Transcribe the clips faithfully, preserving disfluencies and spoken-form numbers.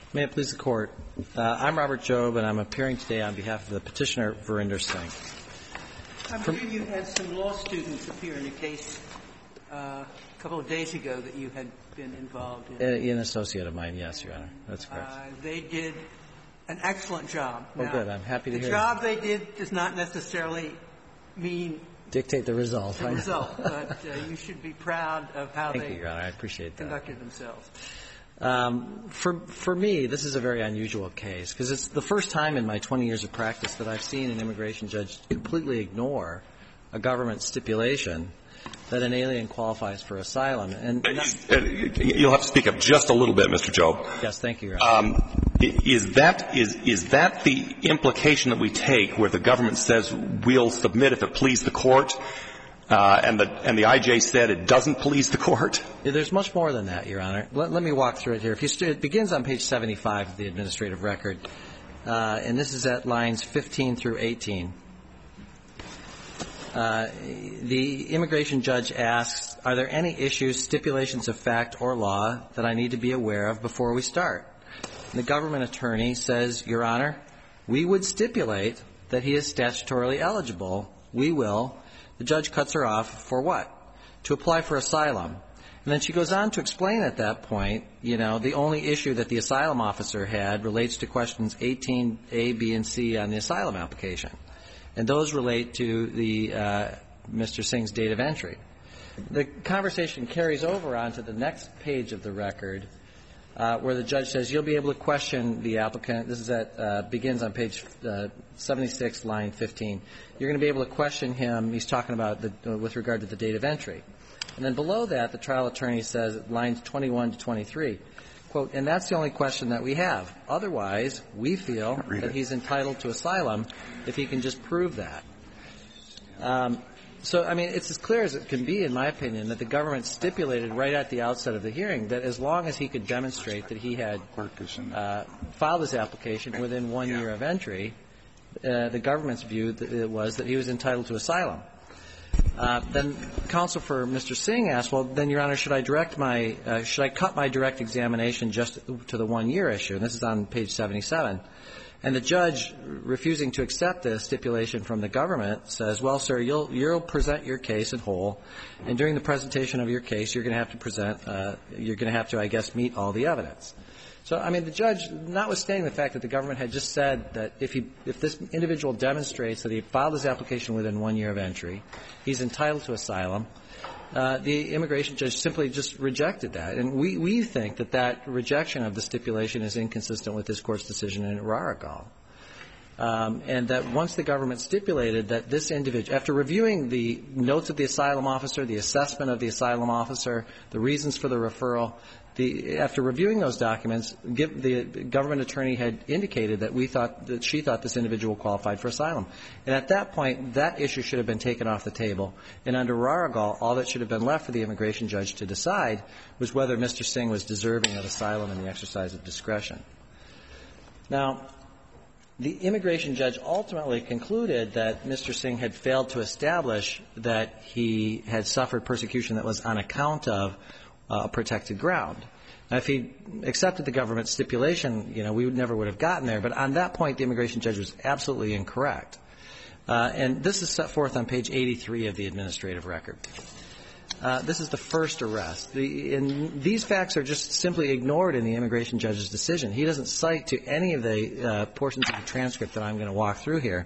May it please the Court. Uh, I'm Robert Jobe, and I'm appearing today on behalf of the petitioner, Verinder Singh. I believe you had some law students appear in a case uh, a couple of days ago that you had been involved in. Uh, an associate of mine, yes, Your Honor. That's correct. Uh, they did an excellent job. Oh, now, good. I'm happy to the hear The job they did does not necessarily mean dictate the result. The result, but uh, you should be proud of how Thank they you, Your Honor. I appreciate that. conducted themselves. Um, for for me, this is a very unusual case because it's the first time in my twenty years of practice that I've seen an immigration judge completely ignore a government stipulation that an alien qualifies for asylum. And not, you'll have to speak up just a little bit, Mister Jobe. Yes, thank you, Your Honor. Um, is that is is that the implication that we take, where the government says we'll submit if it please the court? Uh, and the and the I J said it doesn't please the court? Yeah, there's much more than that, Your Honor. Let, let me walk through it here. If you st- it begins on page seventy-five of the administrative record, uh, and this is at lines fifteen through eighteen. Uh, the immigration judge asks, are there any issues, stipulations of fact or law that I need to be aware of before we start? And the government attorney says, Your Honor, we would stipulate that he is statutorily eligible. We will. The judge cuts her off for what? To apply for asylum. And then she goes on to explain at that point, you know, the only issue that the asylum officer had relates to questions eighteen A, B, and C on the asylum application. And those relate to the uh, Mister Singh's date of entry. The conversation carries over onto the next page of the record, uh, where the judge says you'll be able to question the applicant. This is at uh, begins on page uh, seventy-six, line fifteen. You're going to be able to question him. He's talking about the, uh, with regard to the date of entry. And then below that, the trial attorney says, lines twenty-one to twenty-three, quote, and that's the only question that we have. Otherwise, we feel that he's entitled to asylum if he can just prove that. Um, so, I mean, it's as clear as it can be, in my opinion, that the government stipulated right at the outset of the hearing that as long as he could demonstrate that he had uh, filed his application within one year of entry, uh, the government's view th- it was that he was entitled to asylum. Uh, then counsel for Mister Singh asked, well, then, Your Honor, should I direct my uh, should I cut my direct examination just to the one-year issue? And this is on page seventy-seven. And the judge, refusing to accept the stipulation from the government, says, well, sir, you'll you'll present your case in whole, and during the presentation of your case, you're going to have to present uh, you're going to have to, I guess, meet all the evidence. So, I mean, the judge, notwithstanding the fact that the government had just said that if he, if this individual demonstrates that he filed his application within one year of entry, he's entitled to asylum, uh, the immigration judge simply just rejected that. And we, we think that that rejection of the stipulation is inconsistent with this Court's decision in Raragal. Um, and that once the government stipulated that this individual, after reviewing the notes of the asylum officer, the assessment of the asylum officer, the reasons for the referral, the, after reviewing those documents, give, the government attorney had indicated that we thought that she thought this individual qualified for asylum. And at that point, that issue should have been taken off the table. And under Raragal, all that should have been left for the immigration judge to decide was whether Mister Singh was deserving of asylum in the exercise of discretion. Now, the immigration judge ultimately concluded that Mister Singh had failed to establish that he had suffered persecution that was on account of uh, a protected ground. Now, if he accepted the government stipulation, you know, we would never would have gotten there. But on that point, the immigration judge was absolutely incorrect. Uh, and this is set forth on page eighty-three of the administrative record. Uh, this is the first arrest. The, and these facts are just simply ignored in the immigration judge's decision. He doesn't cite to any of the uh, portions of the transcript that I'm going to walk through here.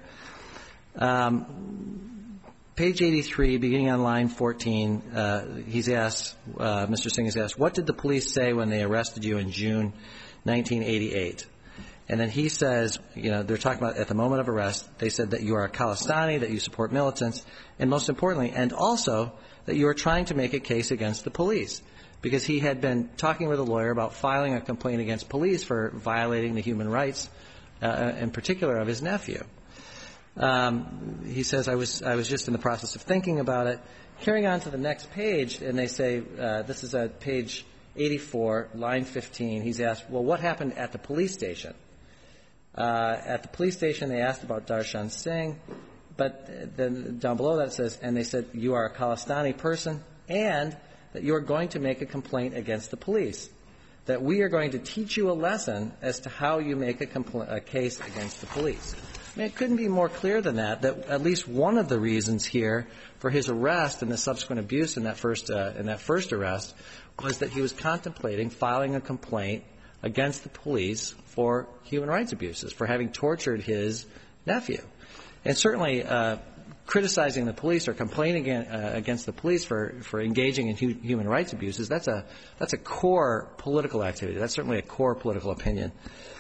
Um, page eighty-three, beginning on line fourteen, uh, he's asked, uh, Mister Singh is asked, what did the police say when they arrested you in June nineteen eighty-eight? And then he says, you know, they're talking about at the moment of arrest, they said that you are a Khalistani, that you support militants, and most importantly, and also that you are trying to make a case against the police, because he had been talking with a lawyer about filing a complaint against police for violating the human rights, uh, in particular of his nephew. Um, he says, I was I was just in the process of thinking about it. Carrying on to the next page, and they say, uh, this is at page eighty-four, line fifteen. He's asked, well, what happened at the police station? Uh, at the police station, they asked about Darshan Singh, but then down below that it says, and they said, you are a Khalistani person, and that you are going to make a complaint against the police. that we are going to teach you a lesson as to how you make a, compl- a case against the police. I mean, it couldn't be more clear than that, that at least one of the reasons here for his arrest and the subsequent abuse in that first, uh, in that first arrest was that he was contemplating filing a complaint against the police for human rights abuses, for having tortured his nephew. And certainly, uh, criticizing the police or complaining uh, against the police for, for engaging in hu- human rights abuses, that's a, that's a core political activity. That's certainly a core political opinion.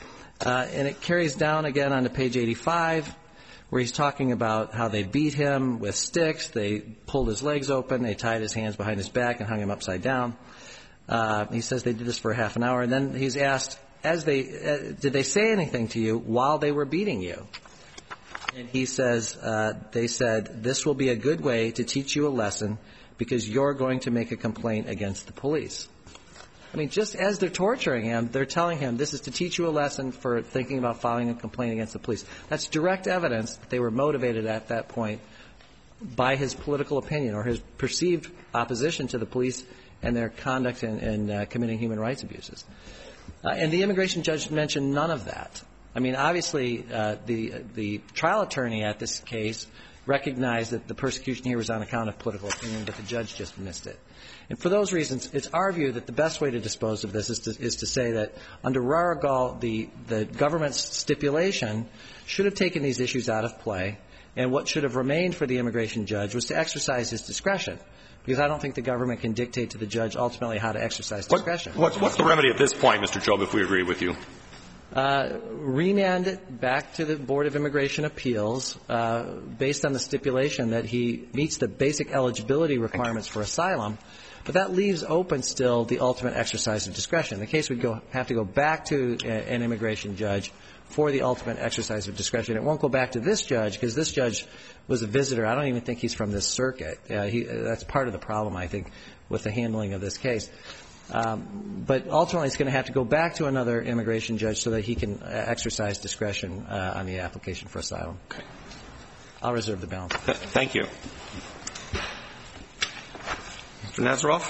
Uh, and it carries down again onto page eighty-five, where he's talking about how they beat him with sticks, they pulled his legs open, they tied his hands behind his back and hung him upside down. Uh, he says they did this for half an hour, and then he's asked, as they, uh, did they say anything to you while they were beating you? And he says, uh, they said, this will be a good way to teach you a lesson because you're going to make a complaint against the police. I mean, just as they're torturing him, they're telling him this is to teach you a lesson for thinking about filing a complaint against the police. That's direct evidence that they were motivated at that point by his political opinion or his perceived opposition to the police and their conduct in, in uh, committing human rights abuses. Uh, and the immigration judge mentioned none of that. I mean, obviously, uh, the the trial attorney at this case recognized that the persecution here was on account of political opinion, but the judge just missed it. And for those reasons, it's our view that the best way to dispose of this is to, is to say that under Raragal, the, the government's stipulation should have taken these issues out of play, and what should have remained for the immigration judge was to exercise his discretion. Because I don't think the government can dictate to the judge ultimately how to exercise discretion. What, what's the remedy at this point, Mister Job, if we agree with you? Uh, remand it back to the Board of Immigration Appeals uh, based on the stipulation that he meets the basic eligibility requirements for asylum, but that leaves open still the ultimate exercise of discretion. The case would go, have to go back to a, an immigration judge for the ultimate exercise of discretion. It won't go back to this judge because this judge was a visitor. I don't even think he's from this circuit. Uh, he, that's part of the problem, I think, with the handling of this case. Um, but ultimately, it's going to have to go back to another immigration judge so that he can uh, exercise discretion uh, on the application for asylum. Okay. I'll reserve the balance. Th- thank you. Mister Nazaroff?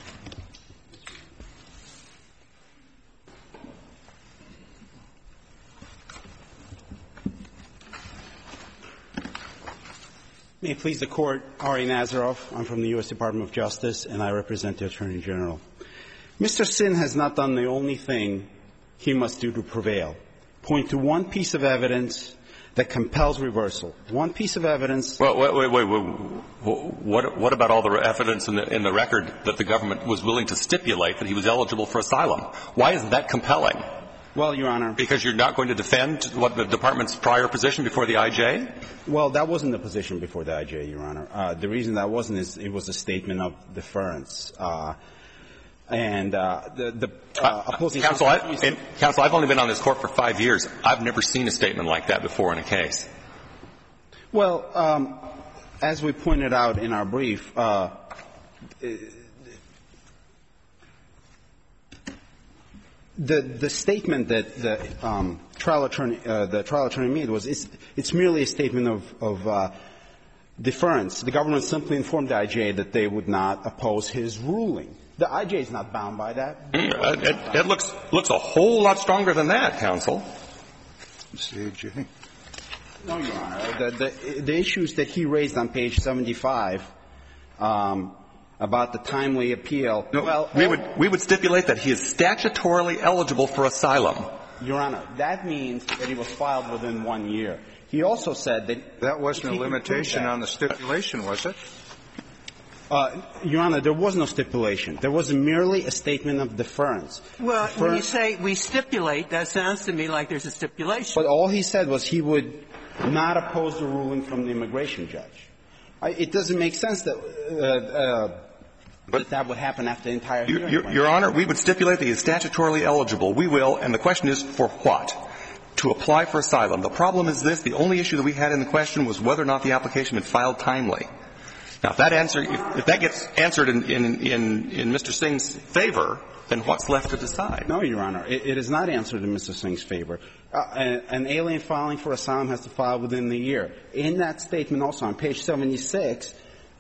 May it please the Court, Ari Nazaroff. I'm from the U S Department of Justice, and I represent the Attorney General. Mister Sin has not done the only thing he must do to prevail. Point to one piece of evidence that compels reversal. One piece of evidence. Well, wait, wait, wait, wait. What, what about all the evidence in the, in the record that the government was willing to stipulate that he was eligible for asylum? Why isn't that compelling? Well, Your Honor. Because you're not going to defend what the Department's prior position before the I J? Well, that wasn't the position before the I J, Your Honor. Uh, the reason that wasn't is it was a statement of deference. Uh, and uh, the, the uh, opposing counsel, I, and, counsel, I've only been on this court for five years. I've never seen a statement like that before in a case. Well, um, as we pointed out in our brief, uh, The, the statement that the um, trial attorney, uh, the trial attorney made was it's, it's merely a statement of, of uh, deference. The government simply informed the I J that they would not oppose his ruling. The I J is not bound by that. Mm, it, it, it looks looks a whole lot stronger than that, counsel. C A J. No, Your Honor. The, the, the issues that he raised on page seventy-five. Um, about the timely appeal. No, well, we would we would stipulate that he is statutorily eligible for asylum. Your Honor, that means that he was filed within one year. He also said that that wasn't a limitation on the stipulation, was it? Uh, Your Honor, there was no stipulation. There was merely a statement of deference. Well, Defer- when you say we stipulate, that sounds to me like there's a stipulation. But all he said was he would not oppose the ruling from the immigration judge. I, it doesn't make sense that uh, uh, But that would happen after the entire hearing. Your, Your Honor, we would stipulate that he is statutorily eligible. We will, and the question is for what? To apply for asylum. The problem is this. The only issue that we had in the question was whether or not the application had filed timely. Now, if that answer, if, if that gets answered in, in, in, in Mister Singh's favor, then what's left to decide? No, Your Honor. It, it is not answered in Mister Singh's favor. Uh, an, an alien filing for asylum has to file within the year. In that statement also on page seventy-six,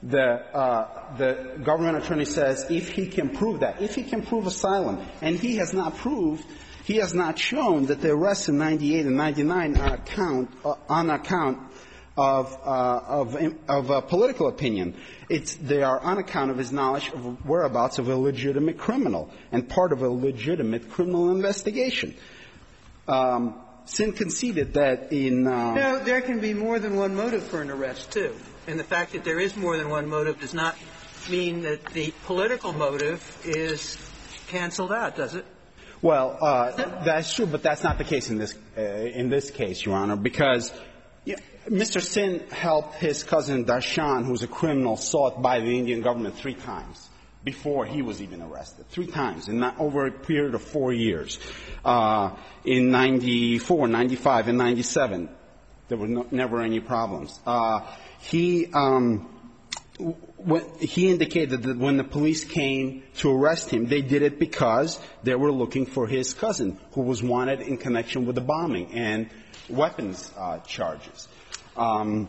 the uh, the government attorney says if he can prove that, if he can prove asylum, and he has not proved, he has not shown that the arrests in ninety-eight and ninety-nine are account, uh, on account of uh, of of uh, political opinion. It's they are on account of his knowledge of whereabouts of a legitimate criminal and part of a legitimate criminal investigation. Um, Sin conceded that in uh, no, there can be more than one motive for an arrest too. And the fact that there is more than one motive does not mean that the political motive is canceled out, does it? Well, uh, that's true, but that's not the case in this uh, in this case, Your Honor, because yeah, Mister Sin helped his cousin Darshan, who's a criminal sought by the Indian government three times before he was even arrested, three times in not over a period of four years. Uh, in ninety-four, ninety-five, and ninety-seven, there were no, never any problems. Uh, He um, w- he indicated that when the police came to arrest him, they did it because they were looking for his cousin, who was wanted in connection with the bombing and weapons uh, charges. Um,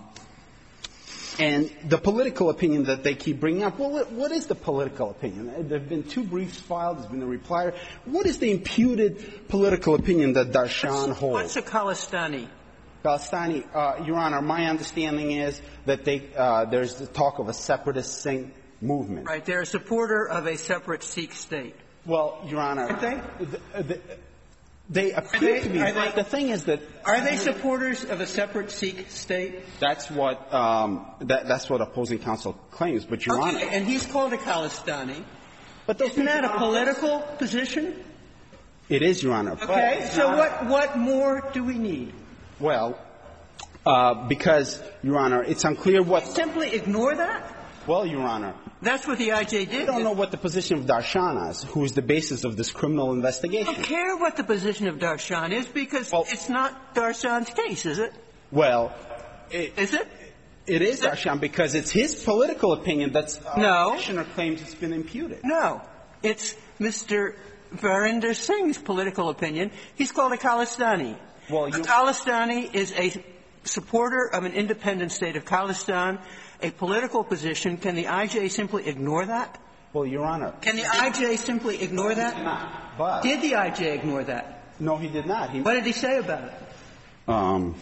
and the political opinion that they keep bringing up, well, what is the political opinion? There have been two briefs filed. There's been a reply. What is the imputed political opinion that Darshan holds? What's a Khalistani? Khalistani, uh, Your Honor, my understanding is that they, uh, there's the talk of a separatist Sikh movement. Right. They're a supporter of a separate Sikh state. Well, Your Honor, Aren't they? The, the, they appear they, to be. are they, the thing is that are they supporters of a separate Sikh state? That's what um, that, that's what opposing counsel claims. But Your Okay, Honor, and he's called a Khalistani. but those Isn't that a political position? It is, Your Honor. Okay. So not, what what more do we need? Well, uh, because, Your Honor, it's unclear what. Simply ignore that? Well, Your Honor, that's what the I J did. I don't know what the position of Darshan is, who is the basis of this criminal investigation. I don't care what the position of Darshan is because well, it's not Darshan's case, is it? Well, it, is it? It is Darshan because it's his political opinion that's uh, no. the petitioner claims it's been imputed. No, it's Mister Varinder Singh's political opinion. He's called a Khalistani. Well, you, a Khalistani is a supporter of an independent state of Khalistan, a political position. Can the I J simply ignore that? Well, Your Honor. Can the I J simply ignore that? Not, but did the I J ignore that? No, he did not. He, what did he say about it? Um.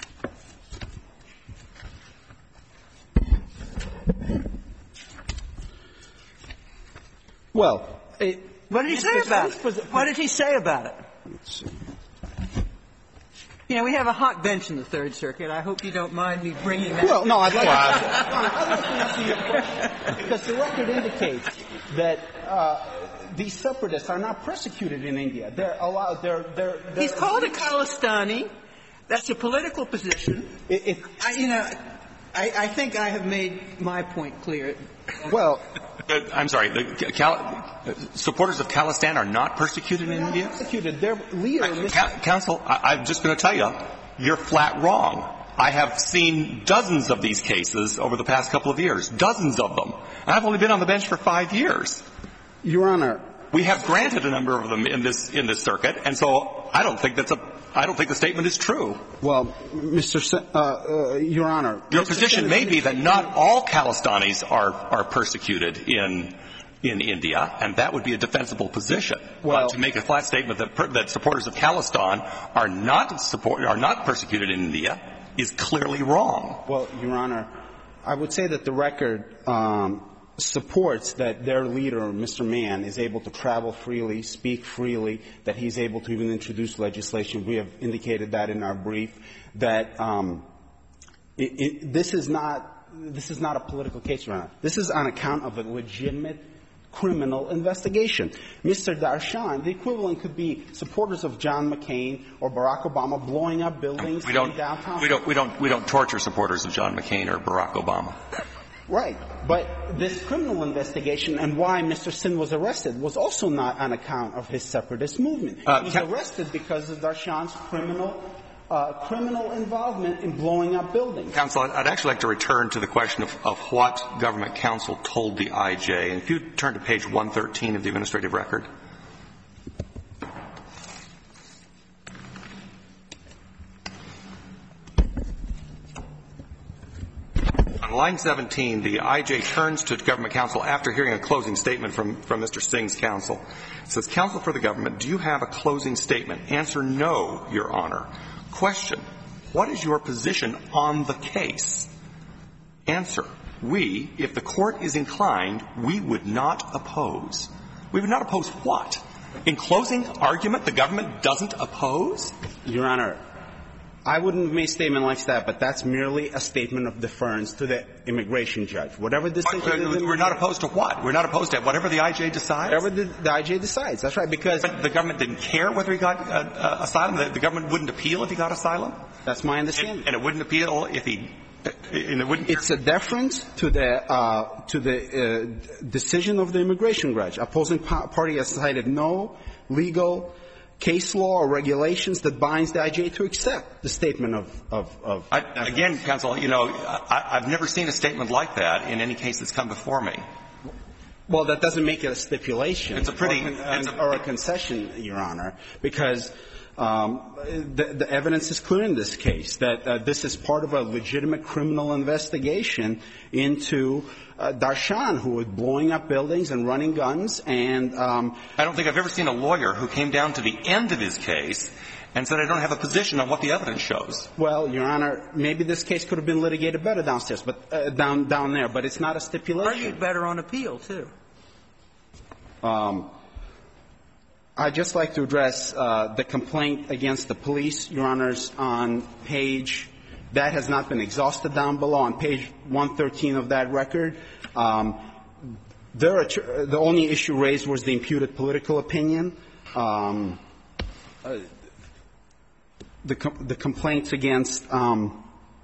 Well, it, what did he say about it? What did he say about it? Let's see. You know, we have a hot bench in the Third Circuit. I hope you don't mind me bringing that. Well, no, I'd like, I'd like to answer your question because the record indicates that uh, these separatists are not persecuted in India. They're allowed. They're. they're, they're He's called a Khalistani. That's a political position. It, it, I, you know, I, I think I have made my point clear. Well. Uh, I'm sorry. The Cal- uh, supporters of Khalistan are not persecuted in India? Persecuted. Their leader, I, ca- Counsel, I, I'm just going to tell you, you're flat wrong. I have seen dozens of these cases over the past couple of years, dozens of them. And I've only been on the bench for five years. Your Honor, we have granted a number of them in this in this circuit, and so I don't think that's a. I don't think the statement is true. Well, Mister S- uh, uh, Your Honor, your Mister position may be that not all Khalistanis are are persecuted in in India, and that would be a defensible position. Well, but to make a flat statement that per, that supporters of Khalistan are not support are not persecuted in India is clearly wrong. Well, Your Honor, I would say that the record um, supports that their leader, Mister Mann, is able to travel freely, speak freely, that he's able to even introduce legislation. We have indicated that in our brief, that um, it, it, this is not this is not a political case, Your Honor. This is on account of a legitimate criminal investigation. Mister Darshan, the equivalent could be supporters of John McCain or Barack Obama blowing up buildings we don't, in downtown. We don't, we don't, we don't torture supporters of John McCain or Barack Obama. Right. But this criminal investigation and why Mister Sin was arrested was also not on account of his separatist movement. Uh, he was can- arrested because of Darshan's criminal uh, criminal involvement in blowing up buildings. Counsel, I'd, I'd actually like to return to the question of, of what government counsel told the I J. And if you turn to page one thirteen of the administrative record. On line seventeen, the I J turns to government counsel after hearing a closing statement from, from Mister Singh's counsel. It says, counsel for the government, do you have a closing statement? Answer, no, Your Honor. Question, what is your position on the case? Answer, we, if the court is inclined, we would not oppose. We would not oppose what? In closing argument, the government doesn't oppose? Your Honor, I wouldn't have made a statement like that, but that's merely a statement of deference to the immigration judge. Whatever decision... We're not opposed to what? We're not opposed to whatever the I J decides? Whatever the, the I J decides. That's right, because... But the government didn't care whether he got uh, uh, asylum? The, the government wouldn't appeal if he got asylum? That's my understanding. And, and it wouldn't appeal if he... And it wouldn't... It's a deference to the uh, to the uh, decision of the immigration judge. Opposing party has cited no legal case law or regulations that binds the I J to accept the statement of... of, of I, again, counsel, you know, I, I've never seen a statement like that in any case that's come before me. Well, that doesn't make it a stipulation. It's a pretty... Or, it's a, or a concession, Your Honor, because... Um, the, the evidence is clear in this case that uh, this is part of a legitimate criminal investigation into uh, Darshan, who was blowing up buildings and running guns. And um, I don't think I've ever seen a lawyer who came down to the end of his case and said, I don't have a position on what the evidence shows. Well, Your Honor, maybe this case could have been litigated better downstairs, but uh, down down there, but it's not a stipulation. Argued better on appeal, too. Um. I'd just like to address uh, the complaint against the police, Your Honors, on page – that has not been exhausted down below. On page one thirteen of that record, um, there are, the only issue raised was the imputed political opinion. Um, uh, the, com- the complaints against um,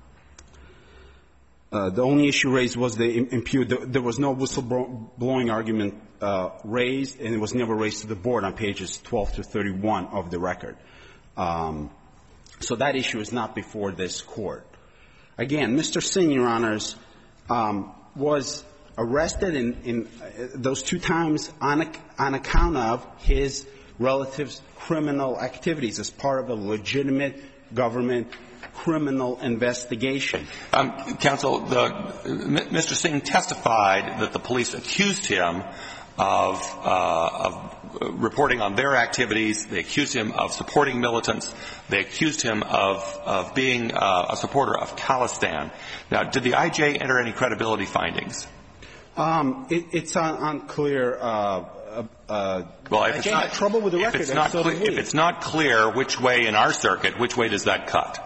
uh, – the only issue raised was the imputed – there was no whistleblowing argument Uh, raised, and it was never raised to the board on pages twelve to thirty-one of the record. Um, so that issue is not before this court. Again, Mister Singh, Your Honors, um, was arrested in, in uh, those two times on, a, on account of his relatives' criminal activities as part of a legitimate government criminal investigation. Um, counsel, the, Mister Singh testified that the police accused him of, uh, of reporting on their activities. They accused him of supporting militants. They accused him of, of being uh, a supporter of Khalistan. Now, did the I J enter any credibility findings? Um, it, it's un- unclear. Uh, uh, well, if I it's J not, had trouble with the record. If it's, not so cle- if it's not clear which way in our circuit, which way does that cut?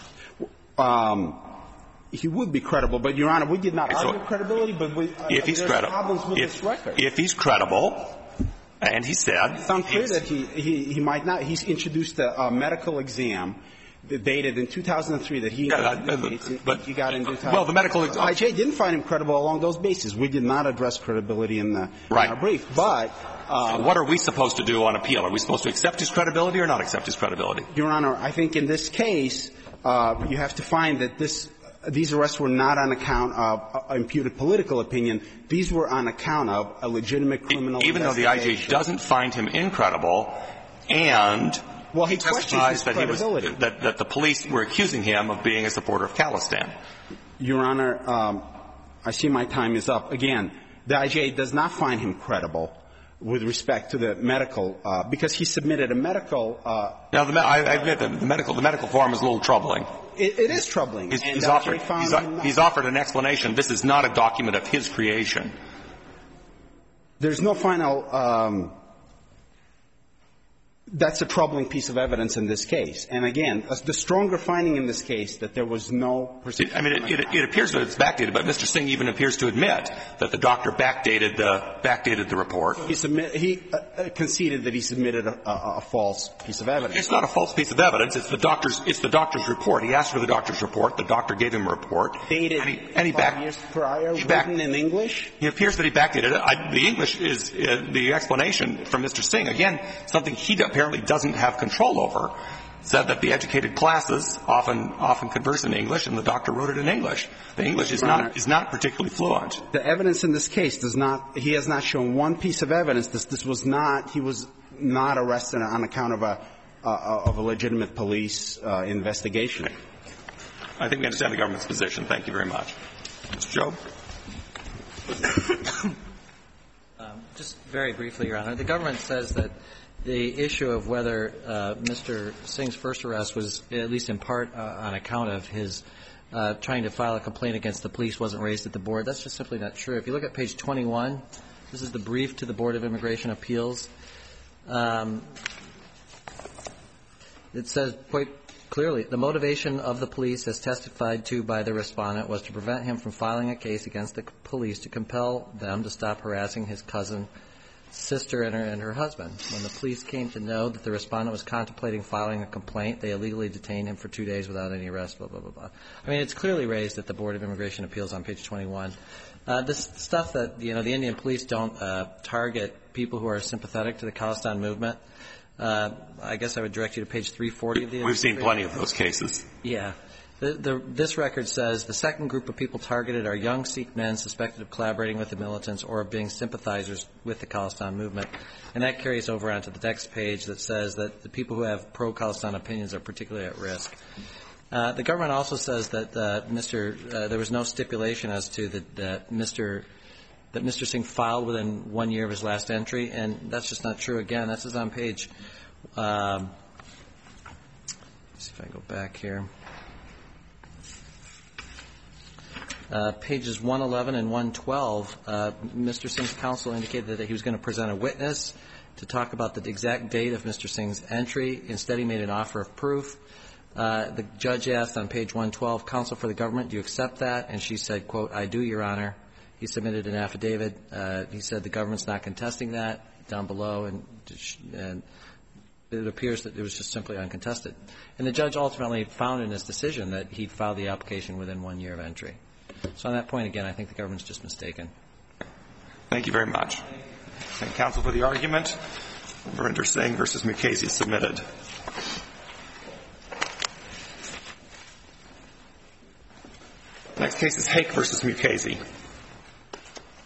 Um, he would be credible, but Your Honor, we did not so, argue credibility, but we, uh, if he's there's credible, problems with if, this record. If he's credible, and he said, it's unclear that he, he he might not. He's introduced a, a medical exam dated in two thousand three that he yeah, uh, but he got in two thousand. Well, the medical exam. I J didn't find him credible along those bases. We did not address credibility in the right. in our brief, but. Uh, so what are we supposed to do on appeal? Are we supposed to accept his credibility or not accept his credibility? Your Honor, I think in this case, uh, you have to find that this. These arrests were not on account of uh, imputed political opinion. These were on account of a legitimate criminal Even though the I J doesn't find him incredible, and well, he testifies that he was that, that the police were accusing him of being a supporter of Khalistan. Your Honor, um, I see my time is up. Again, the I J does not find him credible with respect to the medical, uh, because he submitted a medical. Uh, now, the, I, I admit that the medical the medical form is a little troubling. It, it is troubling. He's, and he's, offered, he's, found he's offered an explanation. This is not a document of his creation. There's no final. Um, that's a troubling piece of evidence in this case. And again, the stronger finding in this case that there was no. I mean, it, it, it appears that it's backdated, but Mister Singh even appears to admit that the doctor backdated the backdated the report. He submit, he uh, conceded that he submitted a, a, a false piece of evidence. It's not a false piece of evidence. It's the doctor's. It's the doctor's report. He asked for the doctor's report. The doctor gave him a report. Dated and he, and he five back, years prior, he back, written in English. It appears that he backdated it. I, the English is uh, the explanation from Mister Singh. Again, something he apparently doesn't have control over, said that the educated classes often often converse in English, and the doctor wrote it in English. The English is not is not particularly fluent. The evidence in this case does not. He has not shown one piece of evidence. This this was not. He was not arrested on account of a uh, of a legitimate police uh, investigation. I think we understand the government's position. Thank you very much. Mister Jobe? Um, just very briefly, Your Honor. The government says that the issue of whether uh, Mister Singh's first arrest was, at least in part, uh, on account of his uh, trying to file a complaint against the police wasn't raised at the board. That's just simply not true. If you look at page twenty-one, this is the brief to the Board of Immigration Appeals. Um, it says quite clearly, the motivation of the police, as testified to by the respondent, was to prevent him from filing a case against the police to compel them to stop harassing his cousin, sister, and her, and her husband. When the police came to know that the respondent was contemplating filing a complaint, they illegally detained him for two days without any arrest, blah, blah, blah, blah. I mean, it's clearly raised at the Board of Immigration Appeals on page twenty-one. Uh, this stuff that, you know, the Indian police don't uh, target people who are sympathetic to the Khalistan movement. Uh, I guess I would direct you to page three forty of the We've seen plenty of those cases. Yeah. The, the, this record says the second group of people targeted are young Sikh men suspected of collaborating with the militants or of being sympathizers with the Khalistan movement. And that carries over onto the next page that says that the people who have pro-Khalistan opinions are particularly at risk. Uh, the government also says that uh, Mister Uh, there was no stipulation as to the, that Mister that Mister Singh filed within one year of his last entry, and that's just not true. Again, this is on page. Um, let's see if I go back here. Uh, pages one eleven and one twelve, uh, Mister Singh's counsel indicated that he was going to present a witness to talk about the exact date of Mister Singh's entry. Instead, he made an offer of proof. Uh, the judge asked on page one twelve, counsel for the government, do you accept that? And she said, quote, I do, Your Honor. He submitted an affidavit. Uh, he said the government's not contesting that down below, and, and it appears that it was just simply uncontested. And the judge ultimately found in his decision that he'd filed the application within one year of entry. So on that point, again, I think the government's just mistaken. Thank you very much. Thank counsel for the argument. Verinder Singh versus Mukasey submitted. Next case is Hake versus Mukasey.